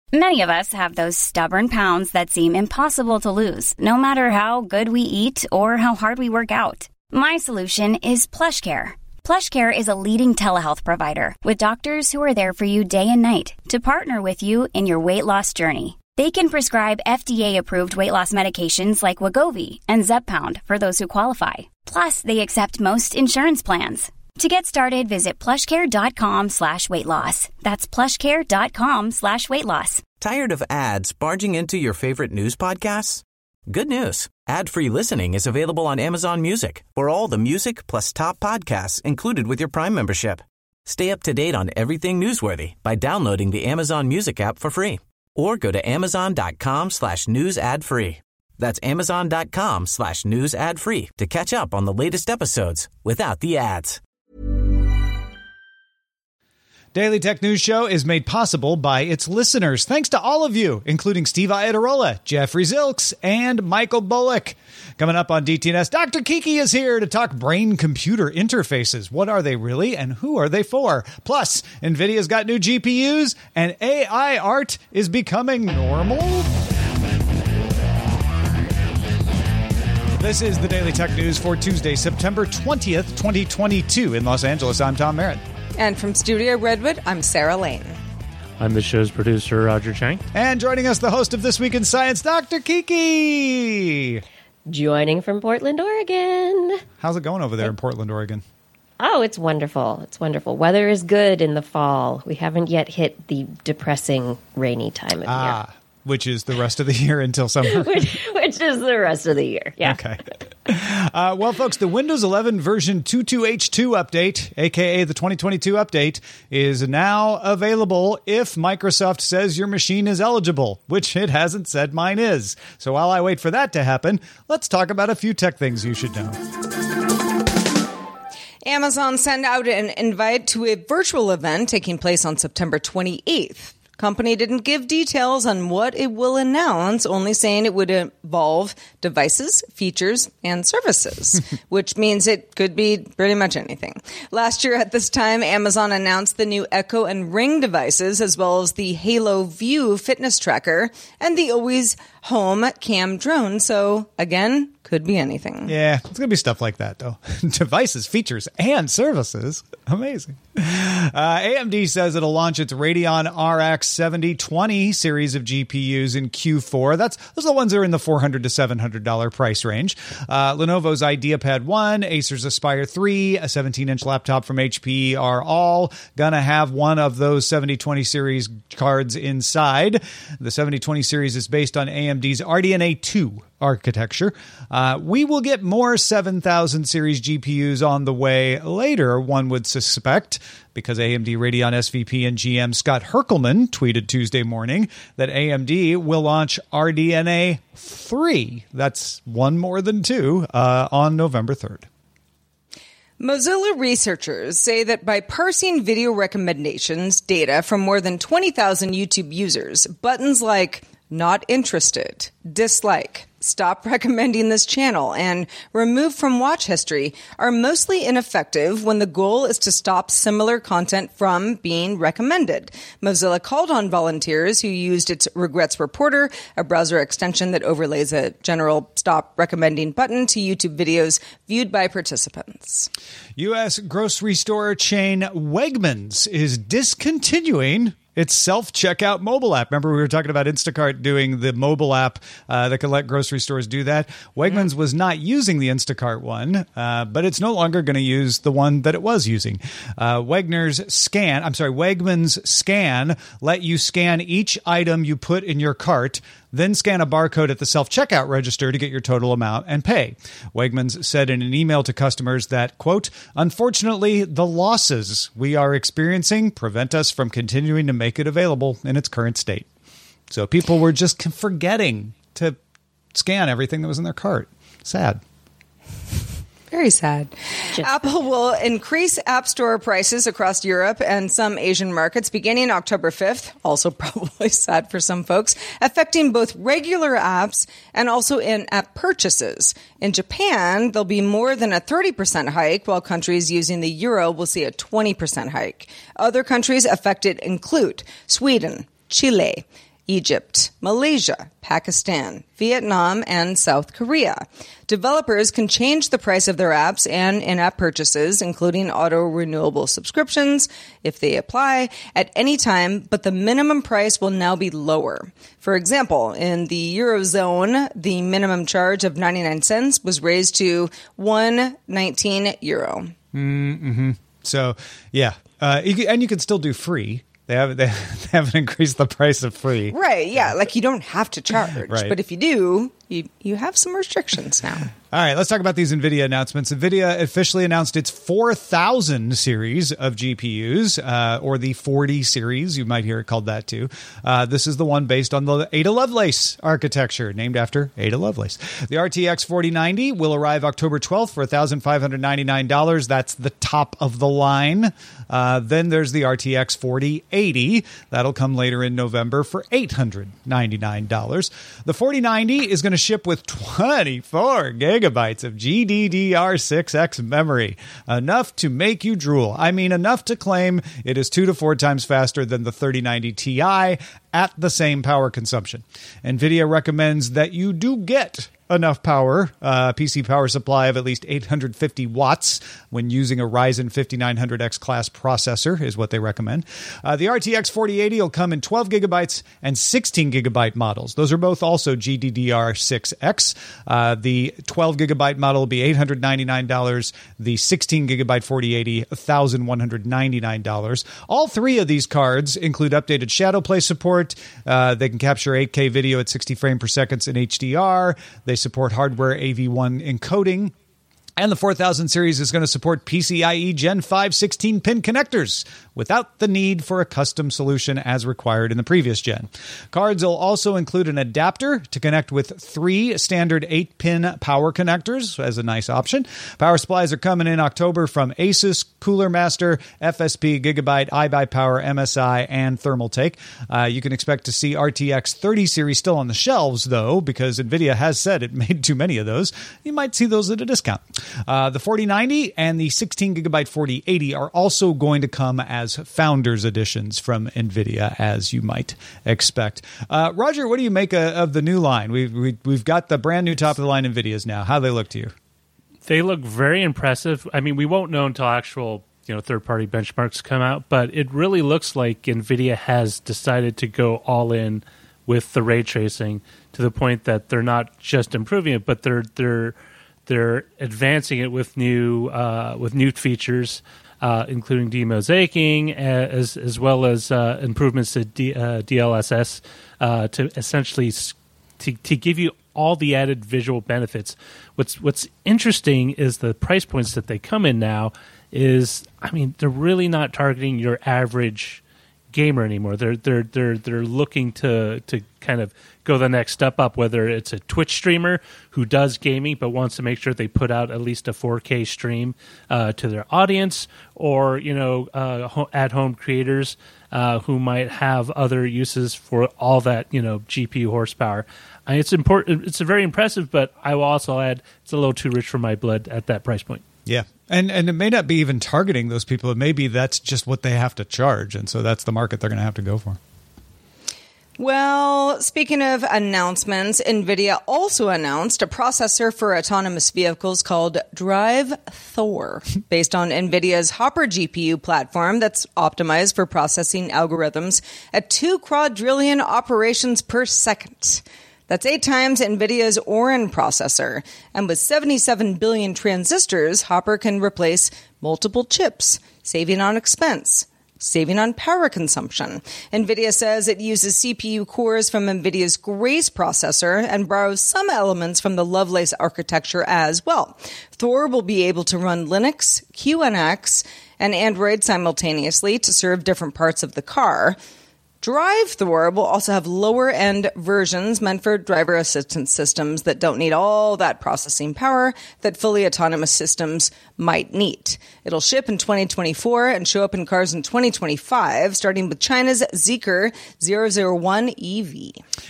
Many of us have those stubborn pounds that seem impossible to lose, no matter how good we eat or how hard we work out. My solution is PlushCare. PlushCare is a leading telehealth provider with doctors who are there for you day and night to partner with you in your weight loss journey. They can prescribe FDA-approved weight loss medications like Wegovy and Zepbound for those who qualify. Plus, they accept most insurance plans. To get started, visit plushcare.com/weightloss. That's plushcare.com/weightloss. Tired of ads barging into your favorite news podcasts? Good news. Ad-free listening is available on Amazon Music for all the music plus top podcasts included with your Prime membership. Stay up to date on everything newsworthy by downloading the Amazon Music app for free or go to amazon.com/news ad free. That's amazon.com/news ad free to catch up on the latest episodes without the ads. Daily Tech News Show is made possible by its listeners. Thanks to all of you, including Steve Iadarola, Jeffrey Zilks, and Michael Bullock. Coming up on DTNS, Dr. Kiki is here to talk brain-computer interfaces. What are they really, and who are they for? Plus, NVIDIA's got new GPUs, and AI art is becoming normal? This is the Daily Tech News for Tuesday, September 20th, 2022. In Los Angeles, I'm Tom Merritt. And from Studio Redwood, I'm Sarah Lane. I'm the show's producer, Roger Chang. And joining us, the host of This Week in Science, Dr. Kiki. Joining from Portland, Oregon. How's it going over there in Portland, Oregon? Oh, it's wonderful. It's wonderful. Weather is good in the fall. We haven't yet hit the depressing rainy time of year. Which is the rest of the year until summer. which is the rest of the year, yeah. Okay. Well, folks, the Windows 11 version 22H2 update, a.k.a. the 2022 update, is now available if Microsoft says your machine is eligible, which it hasn't said mine is. So while I wait for that to happen, let's talk about a few tech things you should know. Amazon sent out an invite to a virtual event taking place on September 28th. Company didn't give details on what it will announce, only saying it would involve devices, features, and services, which means it could be pretty much anything. Last year at this time, Amazon announced the new Echo and Ring devices, as well as the Halo View fitness tracker and the Always Home Cam drone. So, again, could be anything. Yeah, it's going to be stuff like that, though. Devices, features, and services. Amazing. AMD says it'll launch its Radeon RX 7020 series of GPUs in Q4. Those are the ones that are in the $400 to $700 price range. Lenovo's IdeaPad 1, Acer's Aspire 3, a 17-inch laptop from HP are all going to have one of those 7020 series cards inside. The 7020 series is based on AMD's RDNA 2 architecture. We will get more 7000 series GPUs on the way later, one would suspect, because AMD Radeon SVP and GM Scott Herkelman tweeted Tuesday morning that AMD will launch RDNA 3. That's one more than two on November 3rd. Mozilla researchers say that by parsing video recommendations data from more than 20,000 YouTube users, buttons like not interested, dislike, stop recommending this channel, and remove from watch history are mostly ineffective when the goal is to stop similar content from being recommended. Mozilla called on volunteers who used its Regrets Reporter, a browser extension that overlays a general stop recommending button to YouTube videos viewed by participants. U.S. grocery store chain Wegmans is discontinuing its self-checkout mobile app. Remember, we were talking about Instacart doing the mobile app that can let grocery stores do that. Wegmans was not using the Instacart one, but it's no longer going to use the one that it was using. Wegmans Scan let you scan each item you put in your cart, then scan a barcode at the self-checkout register to get your total amount and pay. Wegmans said in an email to customers that, quote, unfortunately, the losses we are experiencing prevent us from continuing to make it available in its current state. So people were just forgetting to scan everything that was in their cart. Sad. Very sad. Apple will increase App Store prices across Europe and some Asian markets beginning October 5th. Also probably sad for some folks, affecting both regular apps and also in-app purchases. In Japan, there'll be more than a 30% hike, while countries using the euro will see a 20% hike. Other countries affected include Sweden, Chile, Egypt, Malaysia, Pakistan, Vietnam, and South Korea. Developers can change the price of their apps and in-app purchases, including auto-renewable subscriptions, if they apply, at any time, but the minimum price will now be lower. For example, in the Eurozone, the minimum charge of 99 cents was raised to €1.19. Mm-hmm. So, yeah. And you can still do free. They haven't increased the price of free. Right, yeah. Like, you don't have to charge. Right. But if you do, you have some restrictions now. All right, let's talk about these NVIDIA announcements. NVIDIA officially announced its 4000 series of GPUs, or the 40 series. You might hear it called that, too. This is the one based on the Ada Lovelace architecture, named after Ada Lovelace. The RTX 4090 will arrive October 12th for $1,599. That's the top of the line. Then there's the RTX 4080. That'll come later in November for $899. The 4090 is going to ship with 24 gigabytes of GDDR6X memory, enough to make you drool. I mean, enough to claim it is 2 to 4 times faster than the 3090 Ti at the same power consumption. NVIDIA recommends that you do get enough power, PC power supply of at least 850 watts when using a Ryzen 5900X class processor is what they recommend. The RTX 4080 will come in 12 gigabytes and 16 gigabyte models. Those are both also GDDR6X. The 12 gigabyte model will be $899. The 16 gigabyte 4080, $1,199. All three of these cards include updated shadow play support. They can capture 8K video at 60 frames per second in HDR. They support hardware AV1 encoding. And the 4000 series is going to support PCIe Gen 5 16-pin connectors without the need for a custom solution as required in the previous gen. Cards will also include an adapter to connect with 3 standard 8-pin power connectors as a nice option. Power supplies are coming in October from Asus, Cooler Master, FSP, Gigabyte, iBuyPower, MSI, and Thermaltake. You can expect to see RTX 30 series still on the shelves, though, because NVIDIA has said it made too many of those. You might see those at a discount. The 4090 and the 16 gigabyte 4080 are also going to come as Founders Editions from NVIDIA, as you might expect. Roger, what do you make of the new line? We've got the brand new top of the line NVIDIAs now. How do they look to you? They look very impressive. I mean, we won't know until actual third-party benchmarks come out, but it really looks like NVIDIA has decided to go all in with the ray tracing to the point that they're not just improving it, but they're advancing it with new features, including demosaicing, as well as improvements to DLSS to essentially to give you all the added visual benefits. What's interesting is the price points that they come in now. They're really not targeting your average gamer anymore. They're looking to kind of go the next step up, whether it's a Twitch streamer who does gaming but wants to make sure they put out at least a 4K stream to their audience, or at-home creators who might have other uses for all that GPU horsepower. It's important. It's very impressive, but I will also add it's a little too rich for my blood at that price point. Yeah. And it may not be even targeting those people. Maybe that's just what they have to charge. And so that's the market they're going to have to go for. Well, speaking of announcements, NVIDIA also announced a processor for autonomous vehicles called Drive Thor, based on NVIDIA's Hopper GPU platform that's optimized for processing algorithms at 2 quadrillion operations per second. That's 8 times NVIDIA's Orin processor. And with 77 billion transistors, Hopper can replace multiple chips, saving on expense, saving on power consumption. NVIDIA says it uses CPU cores from NVIDIA's Grace processor and borrows some elements from the Lovelace architecture as well. Thor will be able to run Linux, QNX, and Android simultaneously to serve different parts of the car. Drive Thor will also have lower-end versions meant for driver assistance systems that don't need all that processing power that fully autonomous systems might need. It'll ship in 2024 and show up in cars in 2025, starting with China's Zeekr 001 EV.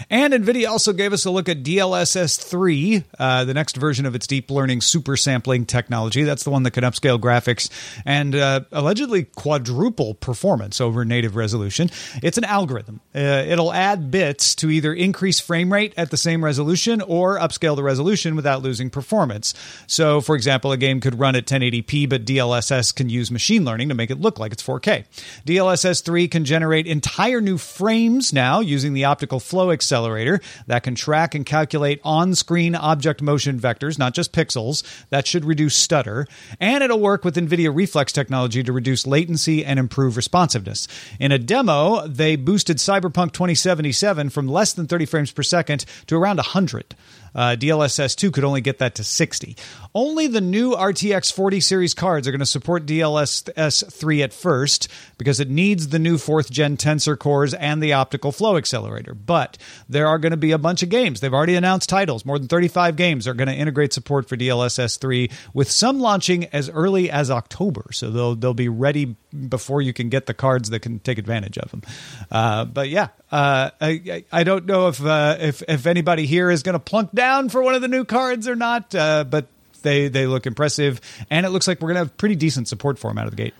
And NVIDIA also gave us a look at DLSS 3, the next version of its deep learning super sampling technology. That's the one that can upscale graphics and allegedly quadruple performance over native resolution. It's an algorithm. It'll add bits to either increase frame rate at the same resolution or upscale the resolution without losing performance. So, for example, a game could run at 1080p, but DLSS can use machine learning to make it look like it's 4K. DLSS 3 can generate entire new frames now using the optical flow accelerator that can track and calculate on-screen object motion vectors, not just pixels. That should reduce stutter. And it'll work with NVIDIA Reflex technology to reduce latency and improve responsiveness. In a demo, they boosted Cyberpunk 2077 from less than 30 frames per second to around 100. DLSS 2 could only get that to 60. Only the new RTX 40 series cards are going to support DLSS 3 at first because it needs the new 4th gen Tensor cores and the optical flow accelerator. But there are going to be a bunch of games. They've already announced titles. More than 35 games are going to integrate support for DLSS 3, with some launching as early as October. So they'll be ready before you can get the cards that can take advantage of them. But yeah, I don't know if anybody here is going to plunk down for one of the new cards or not, but they look impressive, and it looks like we're going to have pretty decent support for them out of the gate.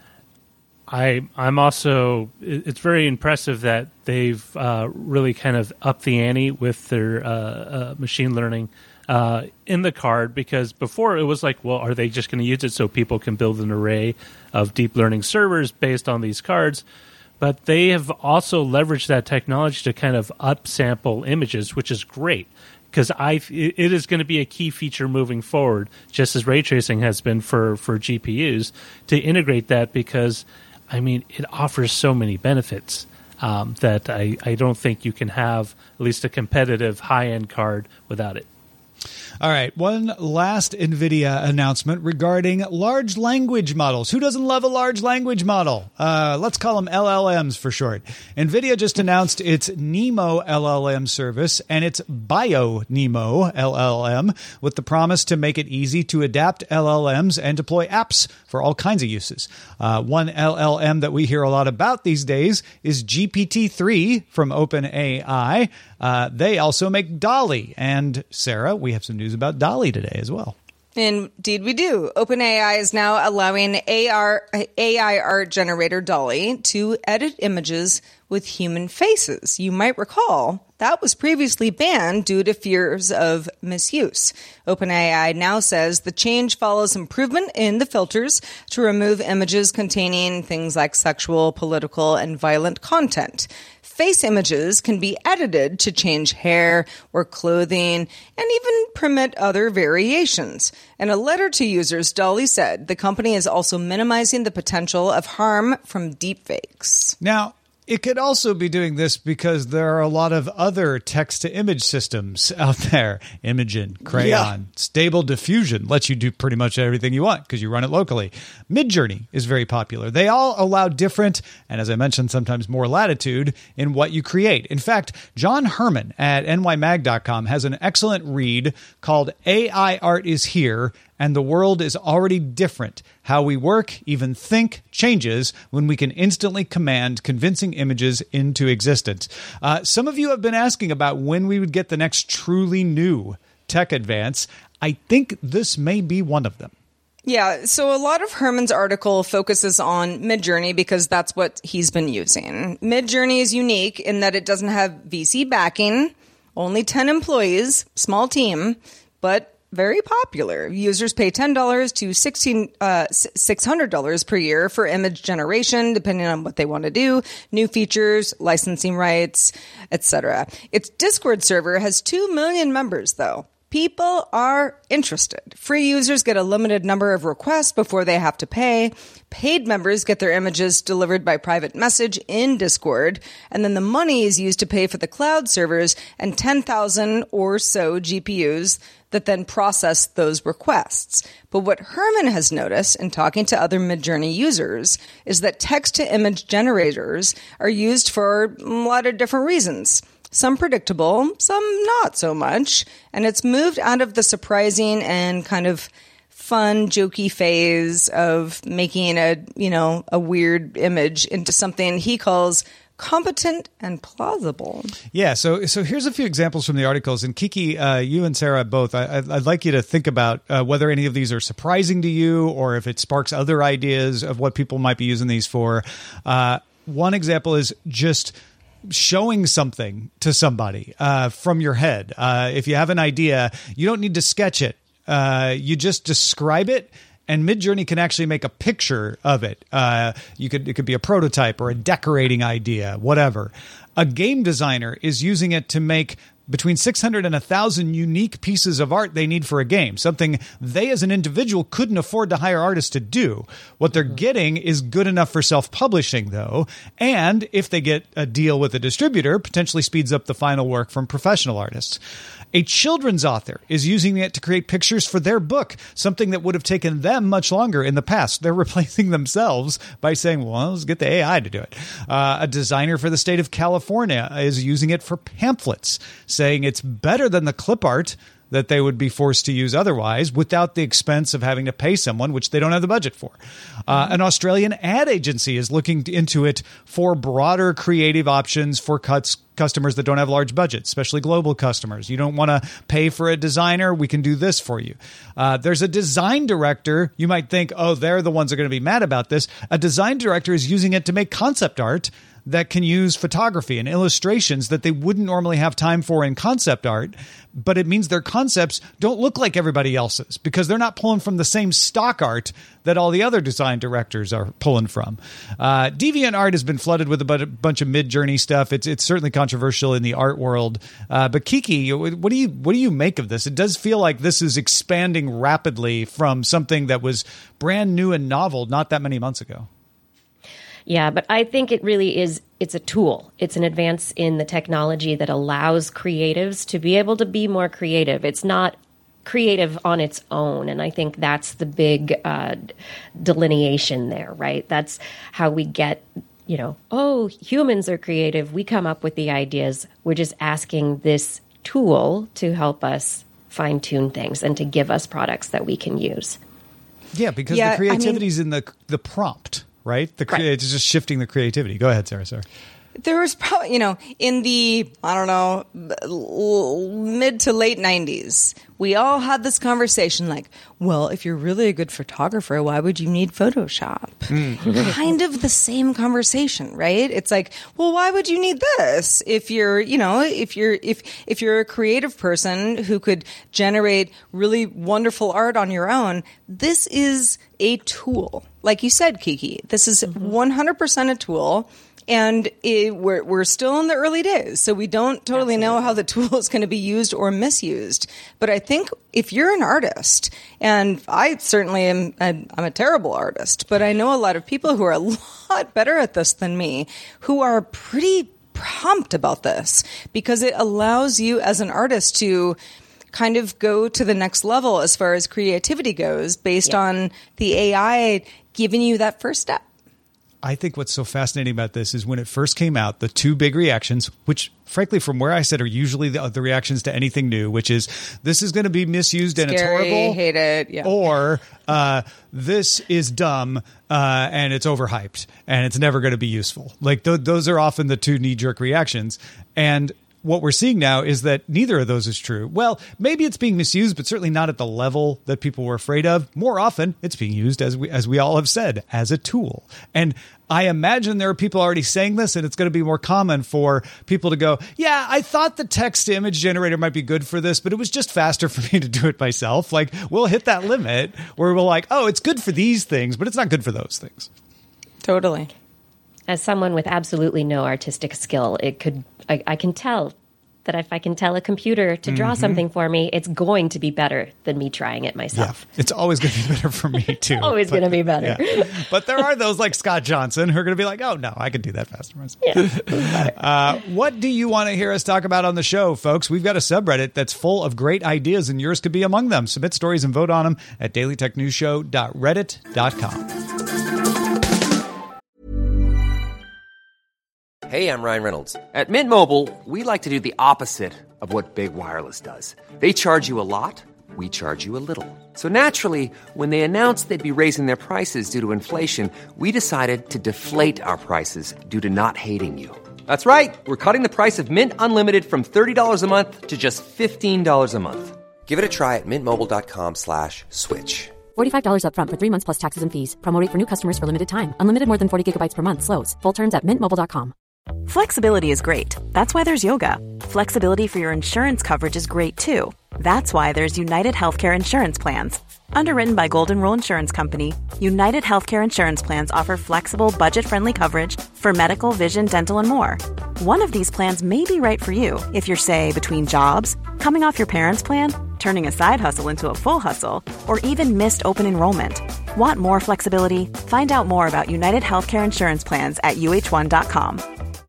I'm also, it's very impressive that they've really kind of upped the ante with their machine learning in the card, because before it was like, well, are they just going to use it so people can build an array of deep learning servers based on these cards? But they have also leveraged that technology to kind of upsample images, which is great, because it is going to be a key feature moving forward, just as ray tracing has been for GPUs, to integrate that, because, I mean, it offers so many benefits that I don't think you can have at least a competitive high-end card without it. All right, one last NVIDIA announcement regarding large language models. Who doesn't love a large language model? Let's call them LLMs for short. NVIDIA just announced its NeMo LLM service and its BioNeMo LLM, with the promise to make it easy to adapt LLMs and deploy apps for all kinds of uses. One LLM that we hear a lot about these days is GPT-3 from OpenAI. They also make DALL-E. And Sarah, we have some news about DALL-E today as well. Indeed, we do. OpenAI is now allowing AI art generator DALL-E to edit images with human faces. You might recall that was previously banned due to fears of misuse. OpenAI now says the change follows improvement in the filters to remove images containing things like sexual, political, and violent content. Face images can be edited to change hair or clothing and even permit other variations. In a letter to users, DALL-E said the company is also minimizing the potential of harm from deepfakes. Now, it could also be doing this because there are a lot of other text-to-image systems out there. Imagen, Crayon, Stable Diffusion lets you do pretty much everything you want because you run it locally. Midjourney is very popular. They all allow different, and as I mentioned, sometimes more latitude in what you create. In fact, John Herman at nymag.com has an excellent read called AI Art is Here, and the world is already different. How we work, even think, changes when we can instantly command convincing images into existence. Some of you have been asking about when we would get the next truly new tech advance. I think this may be one of them. Yeah, so a lot of Herman's article focuses on Midjourney because that's what he's been using. Midjourney is unique in that it doesn't have VC backing, only 10 employees, small team, but very popular. Users pay $10 to $600 per year for image generation, depending on what they want to do, new features, licensing rights, etc. Its Discord server has 2 million members, though. People are interested. Free users get a limited number of requests before they have to pay. Paid members get their images delivered by private message in Discord, and then the money is used to pay for the cloud servers and 10,000 or so GPUs that then process those requests. But what Herman has noticed in talking to other Midjourney users is that text-to-image generators are used for a lot of different reasons. Some predictable, some not so much, and it's moved out of the surprising and kind of fun, jokey phase of making a weird image into something he calls competent and plausible. Yeah, so here's a few examples from the articles. And Kiki, you and Sarah both, I'd like you to think about whether any of these are surprising to you or if it sparks other ideas of what people might be using these for. One example is just showing something to somebody from your head. If you have an idea, you don't need to sketch it. You just describe it, and Midjourney can actually make a picture of it. It could be a prototype or a decorating idea, whatever. A game designer is using it to make between 600 and 1,000 unique pieces of art they need for a game, something they as an individual couldn't afford to hire artists to do. What they're getting is good enough for self-publishing, though, and if they get a deal with a distributor, potentially speeds up the final work from professional artists. A children's author is using it to create pictures for their book, something that would have taken them much longer in the past. They're replacing themselves by saying, well, let's get the AI to do it. A designer for the state of California is using it for pamphlets, saying it's better than the clip art that they would be forced to use otherwise without the expense of having to pay someone, which they don't have the budget for. An Australian ad agency is looking into it for broader creative options for customers that don't have large budgets, especially global customers. You don't want to pay for a designer. We can do this for you. There's a design director. You might think, oh, they're the ones that are going to be mad about this. A design director is using it to make concept art that can use photography and illustrations that they wouldn't normally have time for in concept art, but it means their concepts don't look like everybody else's because they're not pulling from the same stock art that all the other design directors are pulling from. DeviantArt has been flooded with a bunch of Midjourney stuff. It's certainly controversial in the art world. But Kiki, what do you make of this? It does feel like this is expanding rapidly from something that was brand new and novel not that many months ago. Yeah, but I think it really is, it's a tool. It's an advance in the technology that allows creatives to be able to be more creative. It's not creative on its own. And I think that's the big delineation there, right? That's how we get, humans are creative. We come up with the ideas. We're just asking this tool to help us fine-tune things and to give us products that we can use. Yeah, because the creativity is in the prompt. Right? It's just shifting the creativity. Go ahead, Sarah. Sorry. There was probably, in the, mid to late 90s, we all had this conversation like, well, if you're really a good photographer, why would you need Photoshop? Kind of the same conversation, right? It's like, well, why would you need this? If you're, if you're a creative person who could generate really wonderful art on your own, this is a tool. Like you said, Kiki, this is 100% a tool. And we're still in the early days, so we don't totally know how the tool is going to be used or misused. But I think if you're an artist, and I certainly am, I'm a terrible artist, but I know a lot of people who are a lot better at this than me, who are pretty prompt about this, because it allows you as an artist to kind of go to the next level as far as creativity goes, based on the AI giving you that first step. I think what's so fascinating about this is when it first came out, the two big reactions, which frankly, from where I sit, are usually the reactions to anything new, which is this is going to be misused and it's horrible. Hate it. Yeah. Or this is dumb and it's overhyped and it's never going to be useful. Like those are often the two knee-jerk reactions. And what we're seeing now is that neither of those is true. Well, maybe it's being misused, but certainly not at the level that people were afraid of. More often, it's being used, as we all have said, as a tool. And I imagine there are people already saying this, and it's going to be more common for people to go, yeah, I thought the text-to-image generator might be good for this, but it was just faster for me to do it myself. Like, we'll hit that limit where we're like, oh, it's good for these things, but it's not good for those things. Totally. As someone with absolutely no artistic skill, I can tell that if I can tell a computer to draw something for me, it's going to be better than me trying it myself. Yeah, it's always going to be better for me, too. Always going to be better. Yeah. But there are those like Scott Johnson who are going to be like, oh, no, I can do that faster myself. Yeah. What do you want to hear us talk about on the show, folks? We've got a subreddit that's full of great ideas, and yours could be among them. Submit stories and vote on them at dailytechnewsshow.reddit.com. Hey, I'm Ryan Reynolds. At Mint Mobile, we like to do the opposite of what Big Wireless does. They charge you a lot, we charge you a little. So naturally, when they announced they'd be raising their prices due to inflation, we decided to deflate our prices due to not hating you. That's right. We're cutting the price of Mint Unlimited from $30 a month to just $15 a month. Give it a try at mintmobile.com/switch. $45 up front for 3 months plus taxes and fees. Promo rate for new customers for limited time. Unlimited more than 40 gigabytes per month. Slows full terms at mintmobile.com. Flexibility is great. That's why there's yoga. Flexibility for your insurance coverage is great too. That's why there's United Healthcare Insurance Plans. Underwritten by Golden Rule Insurance Company, United Healthcare Insurance Plans offer flexible, budget-friendly coverage for medical, vision, dental, and more. One of these plans may be right for you if you're, say, between jobs, coming off your parents' plan, turning a side hustle into a full hustle, or even missed open enrollment. Want more flexibility? Find out more about United Healthcare Insurance Plans at uh1.com.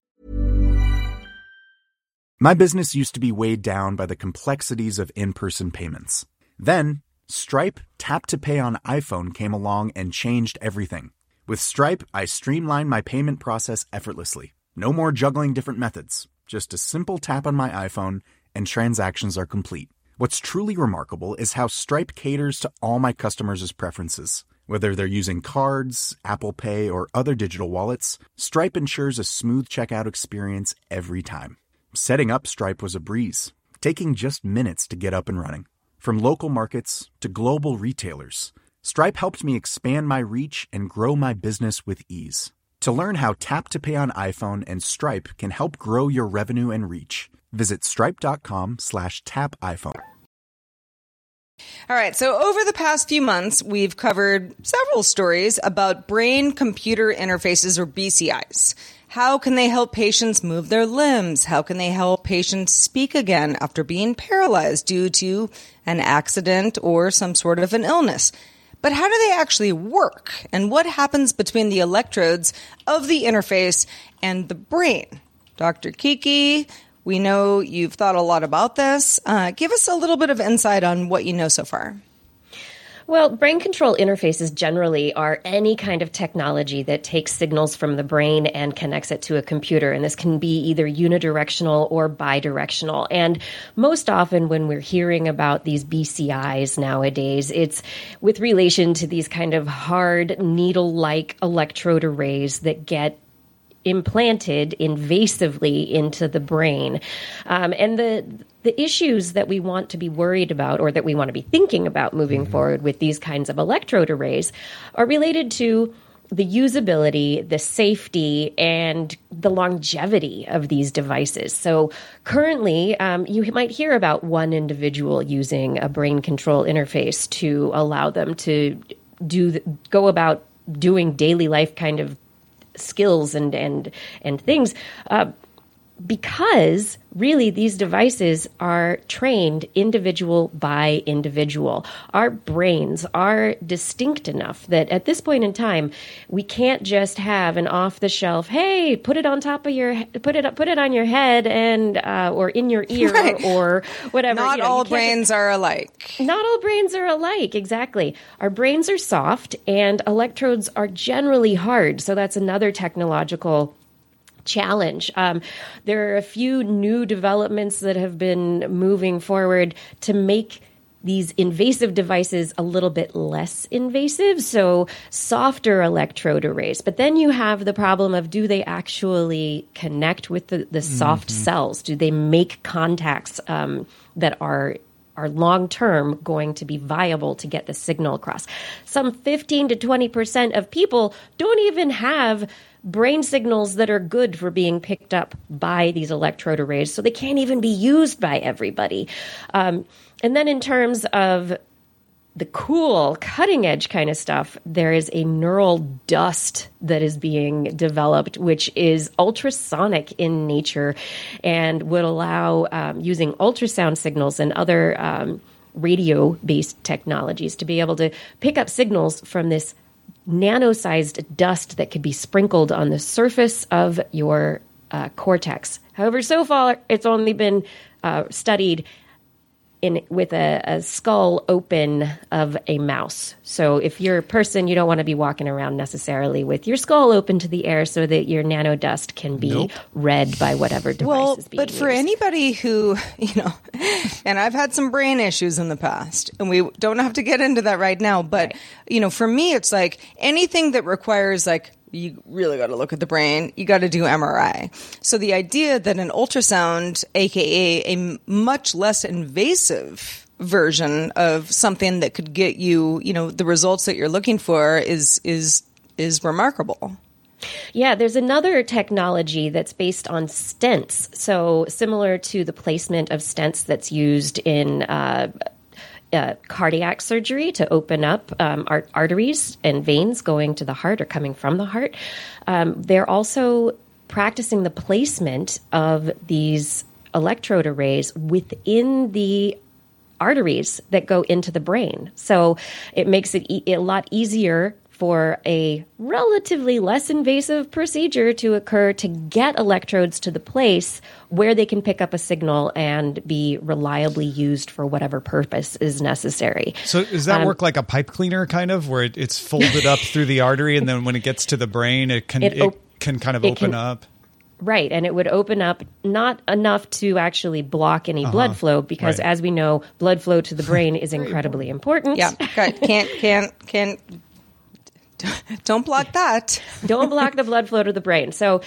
My business used to be weighed down by the complexities of in-person payments. Then, Stripe Tap to Pay on iPhone came along and changed everything. With Stripe, I streamlined my payment process effortlessly. No more juggling different methods. Just a simple tap on my iPhone and transactions are complete. What's truly remarkable is how Stripe caters to all my customers' preferences. Whether they're using cards, Apple Pay, or other digital wallets, Stripe ensures a smooth checkout experience every time. Setting up Stripe was a breeze, taking just minutes to get up and running. From local markets to global retailers, Stripe helped me expand my reach and grow my business with ease. To learn how Tap to Pay on iPhone and Stripe can help grow your revenue and reach, visit stripe.com/tapiphone. All right, so over the past few months, we've covered several stories about brain-computer interfaces, or BCIs. How can they help patients move their limbs? How can they help patients speak again after being paralyzed due to an accident or some sort of an illness? But how do they actually work? And what happens between the electrodes of the interface and the brain? Dr. Kiki, we know you've thought a lot about this. Give us a little bit of insight on what you know so far. Well, brain control interfaces generally are any kind of technology that takes signals from the brain and connects it to a computer. And this can be either unidirectional or bidirectional. And most often when we're hearing about these BCIs nowadays, it's with relation to these kind of hard needle-like electrode arrays that get implanted invasively into the brain. And the issues that we want to be worried about, or that we want to be thinking about moving forward with these kinds of electrode arrays, are related to the usability, the safety, and the longevity of these devices. So currently, you might hear about one individual using a brain control interface to allow them to go about doing daily life kind of skills and things, because really these devices are trained individual by individual. Our brains are distinct enough that at this point in time, we can't just have an off-the-shelf, hey, put it on top of put it on your head and or in your ear, right, or whatever. Not all brains are alike. Not all brains are alike, exactly. Our brains are soft and electrodes are generally hard. So that's another technological challenge. There are a few new developments that have been moving forward to make these invasive devices a little bit less invasive, so softer electrode arrays. But then you have the problem of, do they actually connect with the soft cells? Do they make contacts that are long-term going to be viable to get the signal across? Some 15 to 20% of people don't even have brain signals that are good for being picked up by these electrode arrays, so they can't even be used by everybody. And then in terms of the cool, cutting-edge kind of stuff, there is a neural dust that is being developed, which is ultrasonic in nature and would allow, using ultrasound signals and other radio-based technologies, to be able to pick up signals from this nano-sized dust that could be sprinkled on the surface of your cortex. However, so far, it's only been studied with a skull open of a mouse. So if you're a person, you don't want to be walking around necessarily with your skull open to the air so that your nanodust can be read by whatever device is being used. But for anybody who, and I've had some brain issues in the past, and we don't have to get into that right now, but, for me, it's like anything that requires like you really got to look at the brain. You got to do MRI. So the idea that an ultrasound, aka a much less invasive version of something that could get you, the results that you're looking for is remarkable. Yeah, there's another technology that's based on stents. So similar to the placement of stents that's used in cardiac surgery to open up arteries and veins going to the heart or coming from the heart. They're also practicing the placement of these electrode arrays within the arteries that go into the brain. So it makes it a lot easier for a relatively less invasive procedure to occur to get electrodes to the place where they can pick up a signal and be reliably used for whatever purpose is necessary. So does that work like a pipe cleaner kind of, where it's folded up through the artery, and then when it gets to the brain, it can kind of open up? Right, and it would open up not enough to actually block any blood flow, because as we know, blood flow to the brain is incredibly important. Yeah, can't. Don't block that. Don't block the blood flow to the brain. So,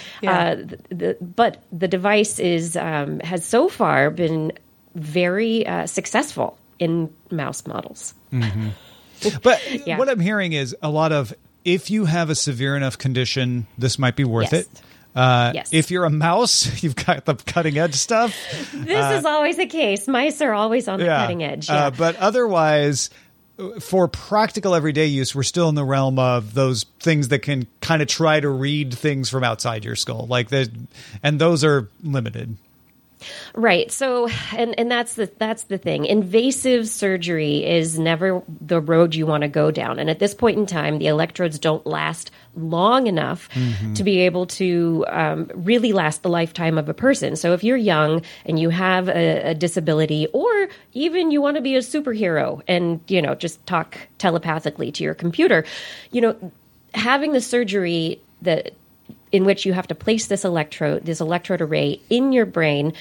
but the device has so far been very successful in mouse models. Mm-hmm. But what I'm hearing is a lot of, if you have a severe enough condition, this might be worth it. If you're a mouse, you've got the cutting edge stuff. This is always the case. Mice are always on the cutting edge. But otherwise, for practical everyday use, we're still in the realm of those things that can kind of try to read things from outside your skull, and those are limited. Right. So, and that's the thing. Invasive surgery is never the road you want to go down. And at this point in time, the electrodes don't last long enough to be able to really last the lifetime of a person. So if you're young and you have a disability, or even you want to be a superhero and, just talk telepathically to your computer, having the surgery in which you have to place this electrode array in your brain,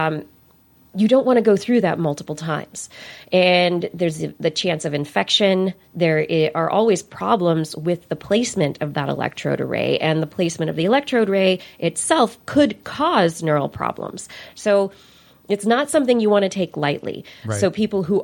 you don't want to go through that multiple times. And there's the chance of infection. There are always problems with the placement of that electrode array, and the placement of the electrode array itself could cause neural problems. So it's not something you want to take lightly. Right. So people who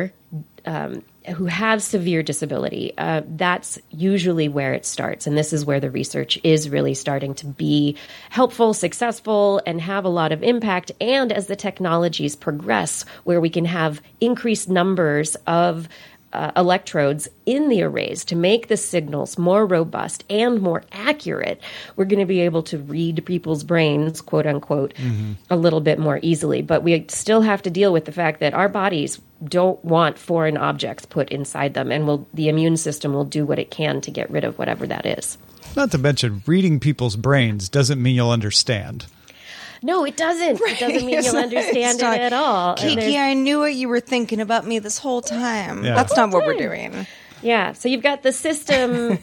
have severe disability, that's usually where it starts. And this is where the research is really starting to be helpful, successful, and have a lot of impact. And as the technologies progress, where we can have increased numbers of electrodes in the arrays to make the signals more robust and more accurate, we're going to be able to read people's brains, quote unquote, a little bit more easily. But we still have to deal with the fact that our bodies don't want foreign objects put inside them, and the immune system will do what it can to get rid of whatever that is. Not to mention, reading people's brains doesn't mean you'll understand. No, it doesn't. Right. It doesn't mean you'll understand it at all. Kiki, I knew what you were thinking about me this whole time. Yeah. That's not what we're doing. Yeah. So you've got the system,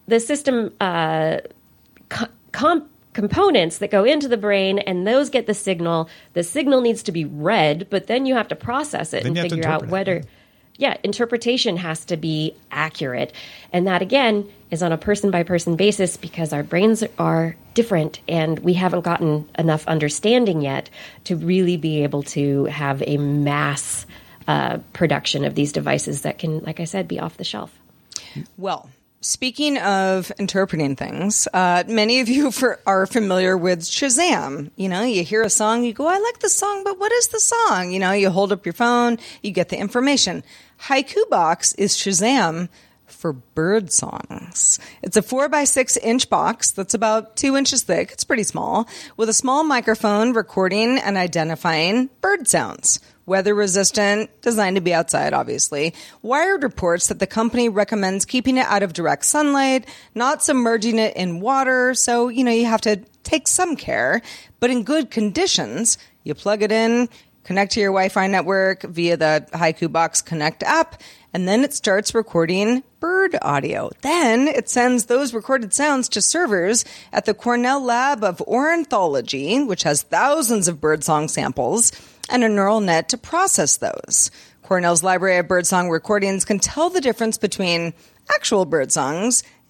components that go into the brain, and those get the signal. The signal needs to be read, but then you have to process it and figure out whether... Yeah, interpretation has to be accurate. And that, again, is on a person-by-person basis, because our brains are different and we haven't gotten enough understanding yet to really be able to have a mass production of these devices that can, like I said, be off the shelf. Well, speaking of interpreting things, many of you are familiar with Shazam. You hear a song, you go, I like the song, but what is the song? You hold up your phone, you get the information. Haiku Box is Shazam for bird songs. It's a 4x6 inch box that's about 2 inches thick. It's pretty small, with a small microphone recording and identifying bird sounds. Weather resistant, designed to be outside, obviously. Wired reports that the company recommends keeping it out of direct sunlight, not submerging it in water, so, you have to take some care. But in good conditions, you plug it in, connect to your Wi-Fi network via the Haiku Box Connect app, and then it starts recording bird audio. Then it sends those recorded sounds to servers at the Cornell Lab of Ornithology, which has thousands of birdsong samples, and a neural net to process those. Cornell's library of birdsong recordings can tell the difference between actual bird songs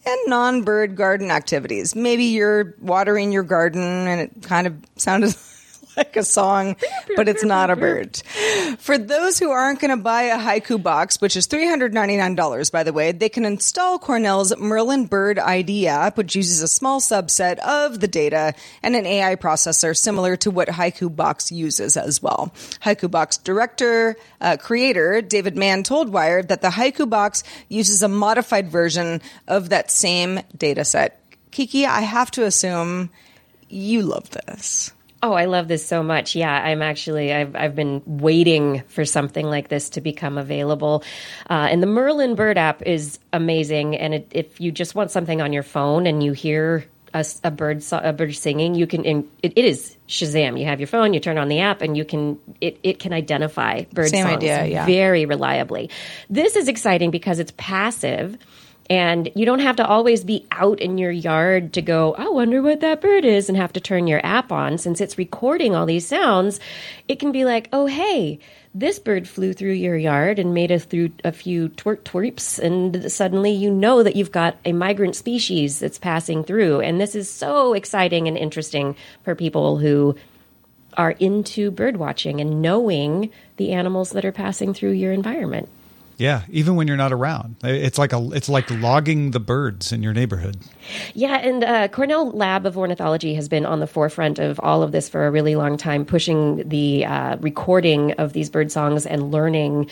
and non-bird garden activities. Maybe you're watering your garden and it kind of sounded like a song, but it's not a bird. For those who aren't going to buy a Haiku box, which is $399, by the way, they can install Cornell's Merlin Bird ID app, which uses a small subset of the data and an AI processor similar to what Haiku Box uses as well. Haiku Box creator David Mann told Wired that the Haiku Box uses a modified version of that same data set. Kiki, I have to assume you love this. Oh, I love this so much. Yeah, I've been waiting for something like this to become available. And the Merlin Bird app is amazing. And if you just want something on your phone and you hear a bird singing, you can. It is Shazam. You have your phone, you turn on the app, and it can identify bird Same songs idea, yeah. very reliably. This is exciting because it's passive. And you don't have to always be out in your yard to go, I wonder what that bird is, and have to turn your app on. Since it's recording all these sounds, it can be like, oh, hey, this bird flew through your yard and made it through a few twerps, and suddenly you know that you've got a migrant species that's passing through. And this is so exciting and interesting for people who are into bird watching and knowing the animals that are passing through your environment. Yeah, even when you're not around, it's like logging the birds in your neighborhood. Yeah, and Cornell Lab of Ornithology has been on the forefront of all of this for a really long time, pushing the recording of these bird songs and learning.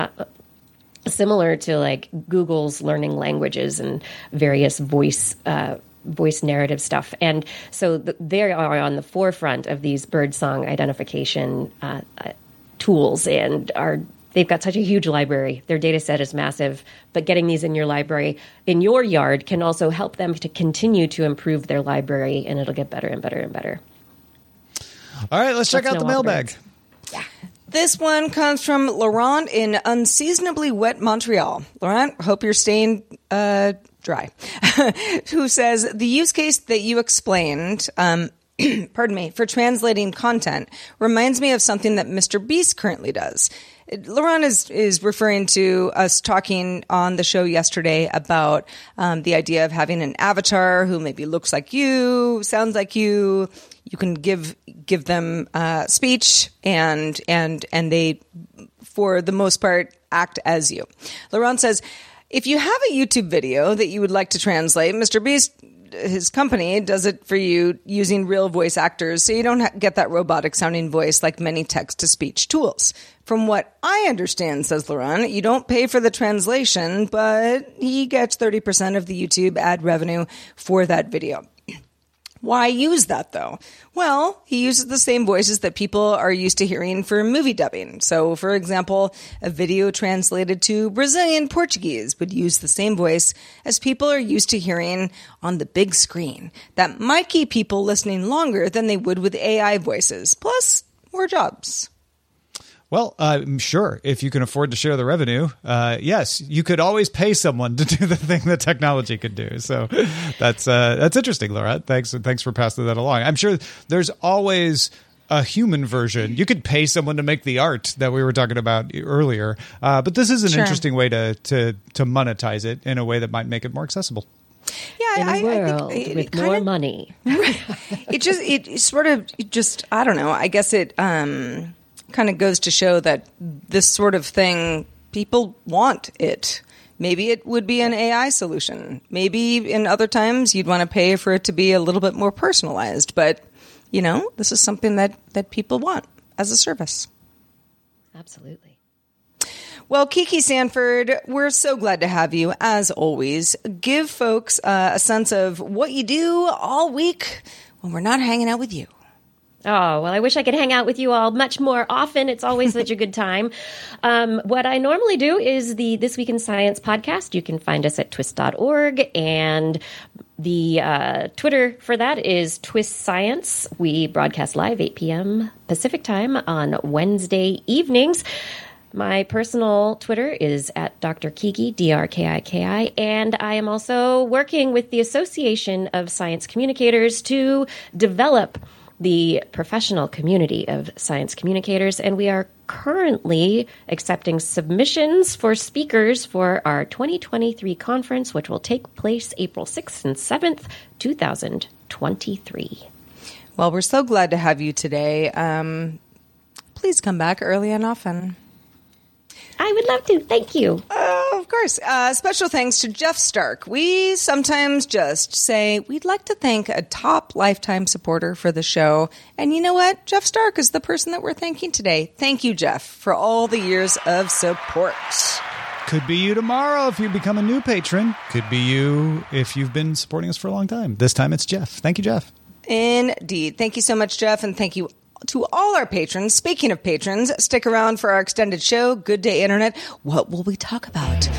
Similar to like Google's learning languages and various voice narrative stuff. And so they are on the forefront of these bird song identification tools, and they've got such a huge library. Their data set is massive, but getting these in your library, in your yard, can also help them to continue to improve their library, and it'll get better and better and better. All right, let's check out the mailbag. Yeah. This one comes from Laurent in unseasonably wet Montreal. Laurent, hope you're staying dry. Who says, the use case that you explained, pardon me, for translating content reminds me of something that Mr. Beast currently does. Laurent is referring to us talking on the show yesterday about the idea of having an avatar who maybe looks like you, sounds like you. You can give them speech, and they, for the most part, act as you. Laurent says, if you have a YouTube video that you would like to translate, Mr. Beast, his company, does it for you using real voice actors, so you don't get that robotic sounding voice like many text-to-speech tools. From what I understand, says Laurent, you don't pay for the translation, but he gets 30% of the YouTube ad revenue for that video. Why use that, though? Well, he uses the same voices that people are used to hearing for movie dubbing. So, for example, a video translated to Brazilian Portuguese would use the same voice as people are used to hearing on the big screen. That might keep people listening longer than they would with AI voices, plus more jobs. Well, sure. If you can afford to share the revenue, yes, you could always pay someone to do the thing that technology could do. So that's interesting, Laura. Thanks for passing that along. I'm sure there's always a human version. You could pay someone to make the art that we were talking about earlier, but this is an interesting way to monetize it in a way that might make it more accessible. Yeah, in a world with more money. It sort of I don't know. I guess it kind of goes to show that this sort of thing, people want it. Maybe it would be an AI solution. Maybe in other times you'd want to pay for it to be a little bit more personalized. But, this is something that people want as a service. Absolutely. Well, Kiki Sanford, we're so glad to have you, as always. Give folks a sense of what you do all week when we're not hanging out with you. Oh, well, I wish I could hang out with you all much more often. It's always such a good time. What I normally do is the This Week in Science podcast. You can find us at twist.org, and the Twitter for that is Twist Science. We broadcast live 8 p.m. Pacific time on Wednesday evenings. My personal Twitter is at Dr. Kiki, DRKIKI, and I am also working with the Association of Science Communicators to develop the professional community of science communicators, and we are currently accepting submissions for speakers for our 2023 conference, which will take place April 6th and 7th, 2023. Well, we're so glad to have you today. Please come back early and often. I would love to. Thank you. Of course. Special thanks to Jeff Stark. We sometimes just say we'd like to thank a top lifetime supporter for the show. And you know what? Jeff Stark is the person that we're thanking today. Thank you, Jeff, for all the years of support. Could be you tomorrow if you become a new patron. Could be you if you've been supporting us for a long time. This time it's Jeff. Thank you, Jeff. Indeed. Thank you so much, Jeff, and thank you to all our patrons. Speaking of patrons, stick around for our extended show, Good Day Internet. What will we talk about?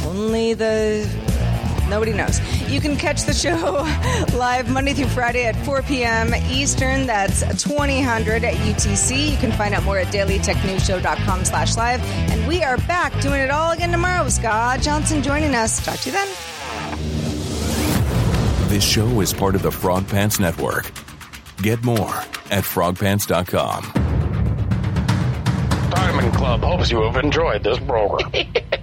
Nobody knows. You can catch the show live Monday through Friday at 4 p.m. Eastern. That's 2000 at UTC. You can find out more at dailytechnewsshow.com/live. And we are back doing it all again tomorrow. Scott Johnson joining us. Talk to you then. This show is part of the Frog Pants Network. Get more at frogpants.com. Diamond Club hopes you have enjoyed this program.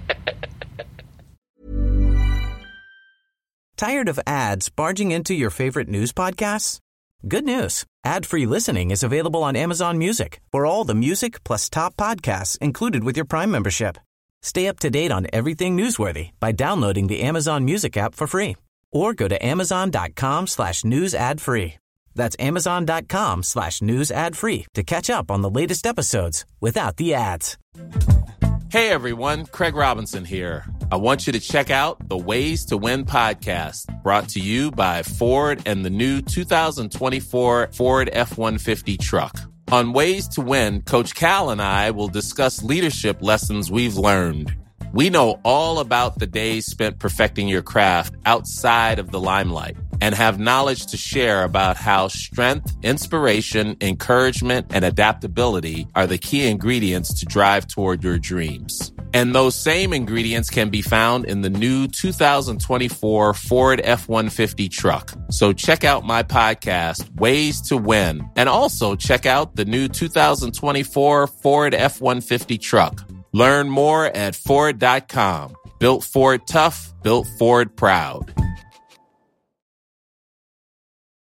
Tired of ads barging into your favorite news podcasts? Good news. Ad-free listening is available on Amazon Music for all the music plus top podcasts included with your Prime membership. Stay up to date on everything newsworthy by downloading the Amazon Music app for free or go to amazon.com/news ad free. That's amazon.com/news ad free to catch up on the latest episodes without the ads. Hey everyone, Craig Robinson here. I want you to check out the Ways to Win podcast, brought to you by Ford and the new 2024 Ford F-150 truck. On Ways to Win, Coach Cal and I will discuss leadership lessons we've learned. We know all about the days spent perfecting your craft outside of the limelight and have knowledge to share about how strength, inspiration, encouragement, and adaptability are the key ingredients to drive toward your dreams. And those same ingredients can be found in the new 2024 Ford F-150 truck. So check out my podcast, Ways to Win, and also check out the new 2024 Ford F-150 truck. Learn more at Ford.com. Built Ford tough, built Ford proud.